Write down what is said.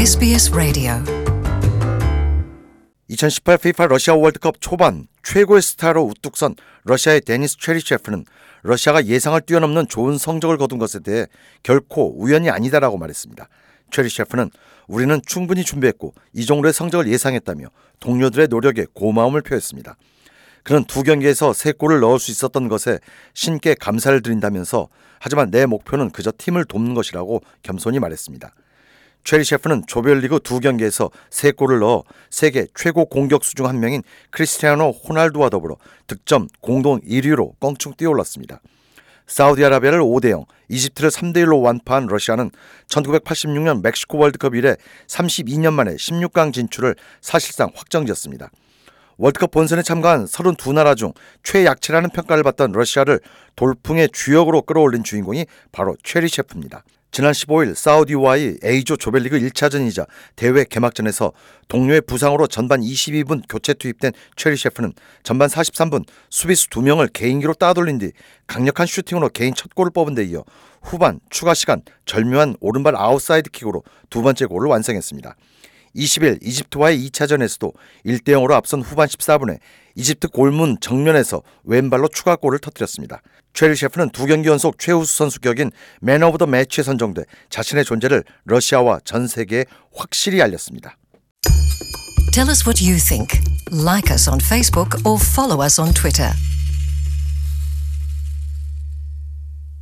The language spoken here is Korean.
SBS Radio 2018 FIFA 러시아 월드컵 초반 최고의 스타로 우뚝 선 러시아의 데니스 체리셰프는 러시아가 예상을 뛰어넘는 좋은 성적을 거둔 것에 대해 결코 우연이 아니다라고 말했습니다. 체리셰프는 우리는 충분히 준비했고 이 정도의 성적을 예상했다며 동료들의 노력에 고마움을 표했습니다. 그는 두 경기에서 3골을 넣을 수 있었던 것에 신께 감사를 드린다면서 하지만 내 목표는 그저 팀을 돕는 것이라고 겸손히 말했습니다. 체리셰프는 조별리그 2경기에서 3골을 넣어 세계 최고 공격수 중 한 명인 크리스티아노 호날두와 더불어 득점 공동 1위로 껑충 뛰어올랐습니다. 사우디아라비아를 5대0, 이집트를 3대1로 완파한 러시아는 1986년 멕시코 월드컵 이래 32년 만에 16강 진출을 사실상 확정지었습니다. 월드컵 본선에 참가한 32나라 중 최약체라는 평가를 받던 러시아를 돌풍의 주역으로 끌어올린 주인공이 바로 체리셰프입니다. 지난 15일 사우디와의 A조 조별리그 1차전이자 대회 개막전에서 동료의 부상으로 전반 22분 교체 투입된 체리셰프는 전반 43분 수비수 2명을 개인기로 따돌린 뒤 강력한 슈팅으로 개인 첫 골을 뽑은 데 이어 후반 추가 시간 절묘한 오른발 아웃사이드 킥으로 두 번째 골을 완성했습니다. 20일 이집트와의 2차전에서도 1대0으로 앞선 후반 14분에 이집트 골문 정면에서 왼발로 추가골을 터뜨렸습니다. 체리셰프는 2경기 연속 최우수 선수 격인 맨 오브 더 매치에 선정돼 자신의 존재를 러시아와 전 세계에 확실히 알렸습니다. Tell us what you think. Like us on Facebook or follow us on Twitter.